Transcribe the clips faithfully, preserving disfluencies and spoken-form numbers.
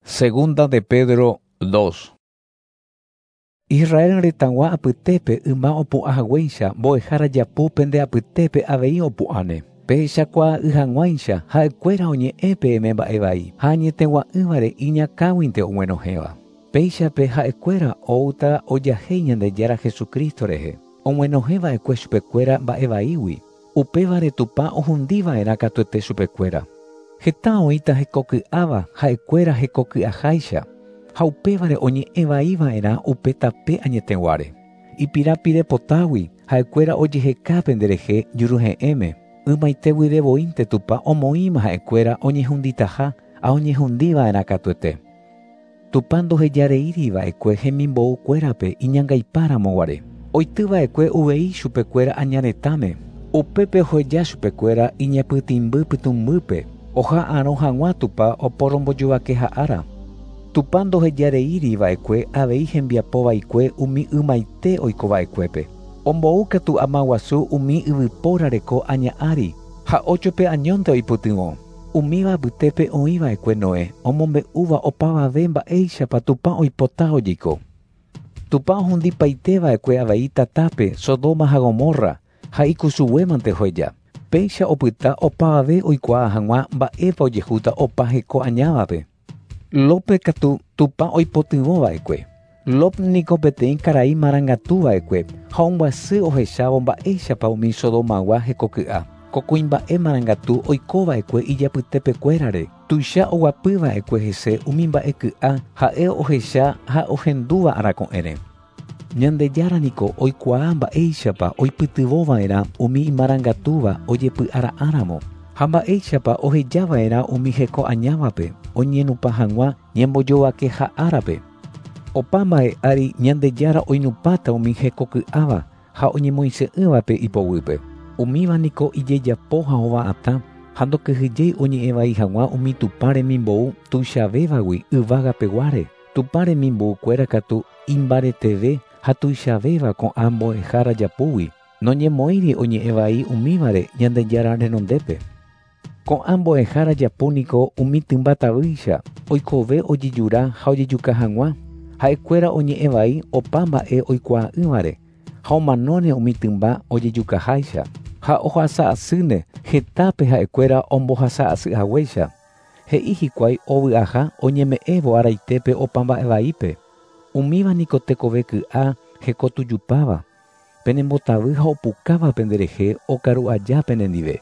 Segunda de Pedro dos. Israel retangua apytépe yma opu'ãhaguéicha mbo'ehára japúpente apytépe avei opu'ãne. Péichakua yhag̃uáicha ha'ekuéra oñe'ẽ peẽme mba'e vai ha añetegua'ỹvare iñakáguinte og̃uenohéva. Péichape ha'ekuéra outa ojahéi Ñandejára Jesukristo rehe. Og̃uenohéva'ekue chupekuéra mba'e vaígui. Upévare Tupã ohundíva'erã katuete chupekuéra. Heta oĩta hekoky'áva ha'ekuéra hekoky'aháicha. Ha upévare oñe'ẽ vaíva'erã upe tape añeteguáre. Ipirapire potágui ha'ekuéra ojeheká penderehe juruhe'ẽme. Ymaite guirevoínte Tupã omoĩma ha'ekuéra oñehunditaha ha oñehundíva'erã katuete. Tupã ndohejareíriva'ekue hemimbo'ukuérape iñangaipáramoguare. Oitýva'ekue uvei chupekuéra añaretãme. Upépe oheja chupekuéra iñepytĩmby pytumbýpe. Oha'ãrõ hag̃ua Tupã oporombojovakeha ára. Tupã ndohejareíriva'ekue avei hembiapovaikue umi ymaite oikova'ekuépe. Ombo'úkatu amaguasu umi yvypórareko aña'ãri ha óchope añónte oipytyvõ. Umíva pytépe oĩva'ekue Noé omombe'úva opavave mba'éichapa Tupã oipota ojiko. Tupã ohundipaiteva'ekue avei tatápe Sodoma ha Gomorra ha ikusuguémante hoeja. Péicha opyta opavave oikuaa hag̃ua mba'épa ojehúta opa heko añávape. Lópe katu Tupã oipotyvõva'ekue. Lot niko peteĩ karai marangatuva'ekue ha ombyasy ohechávo mba'éichapa umi Sodomagua hekoky'a. Ko kuimba'e marangatu oikova'ekue ijapytépekuérare. Tuicha oguapyva'ekue hese umi mba'eky'a ha'e ohecha ha ohendúva arako'ẽre. Ñandejára niko oikuaa mba'éichapa oipytyvõva'erã umi imarangatúva ojepy'ara'ãramo. Ha mba'éichapa ohejava'erã umi heko añávape oñenupa hag̃ua ñembojovakeha árape. Opa mba'e ári Ñandejára oinupáta umi hekoky'áva ha oñemoise'ỹvape ipoguýpe. Umíva niko ijejapo ha ova'atã ha ndokyhyjéi oñe'ẽ vai hag̃ua umi Tupã remimbou tuichavévagui yvágapeguáre. Tupã remimbo'ukuéra katu imbareteve ha tuichavéva ko'ã mbo'ehára japúgui. Noñemoĩri oñe'ẽ vai umívare Ñandejára renondépe. Ko'ã mbo'ehára japu niko umi tymba tavýicha oikove ojejura ha ojejuka hag̃ua. Ha'ekuéra oñe'ẽ vai opa mba'e oikuaa'ỹvare ha omanóne umi tymba ojejukaháicha ha ohasa'asýne hetápe ha'ekuéra ombohasa'asy'aguéicha. He'i hikuái ovy'aha oñeme'ẽvo araitépe opa mba'e vaípe. Umíva niko tekove ky'a heko tujupáva. Penembotavy ha opukáva penderehe okaru aja penendive.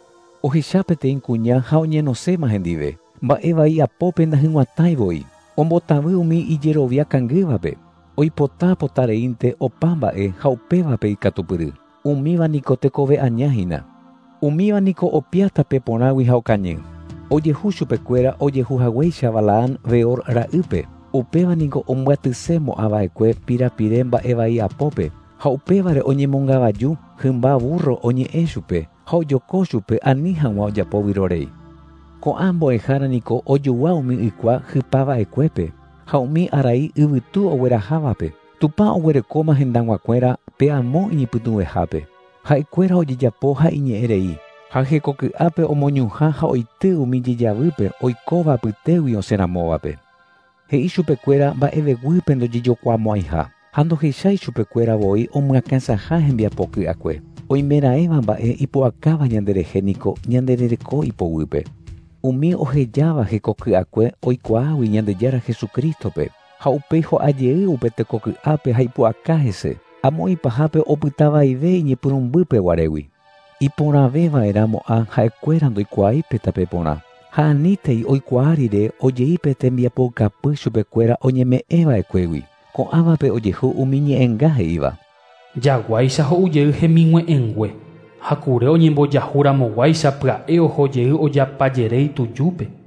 Ohecha peteĩ kuña ha oñenoséma hendive. Mba'e vai apópe ndahyg̃uatãivoi. Ombotavy umi ijerovia kangývape. Oipota potareínte opa mba'e ha upévape ikatupyry. Umíva niko tekove añáhína. Umíva niko opiátape porãgui ha okañy. Ojehu chupekuéra ojehuhaguéicha Balaam Beor ra'ýpe. Upéva niko ombyatysémo'ãva'ekue pirapire mba'e vai apópe. Ha upévare oñemongavaju hymba burro oñe'ẽ chupe ha ojoko chupe ani hag̃ua ojapo vyrorei. Ko'ã mbo'ehára niko ojugua umi ykua hypava'ekuépe ha umi arai yvytu oguerahávape. Tupã oguerekóma hendag̃uakuéra pe amo iñipytũvehápe. Ha'ekuéra ojejapo ha iñe'ẽrei. Ha hekoky'ápe omoñuhã ha oity umi jejavýpe oikóva pytégui osẽramóvape. He'i chupekuéra mba'eveguýpe ndojejokuamo'ãiha. Ha ndohechái chupekuéra voi omyakãsaha hembiapoky'akue. Oimeraẽva mba'e ipu'akáva ñanderehe niko ñanderereko ipoguýpe. Umi ohejáva hekoky'akue oikuaágui Ñandejára Jesukristope. Ha upéi ho'ajey upe tekoky'ápe ha ipu'aka hese. Amo ipahápe opytavaive iñepyrumbýpe guarégui. Iporãvéva'erã mo'ã ha'ekuéra ndoikuaáipe tape porã. Ha aníntei oikuaa rire ojei pe tembiapokapy chupekuéra oñeme'ẽva'ekuégui. Ko'ãvape ojehu umi ñe'ẽnga he'íva. Jaguáicha ho'ujey hemig̃ue'ẽngue ha kure oñembojahúramoguáicha pya'e ohojey ojapajerei tujúpe.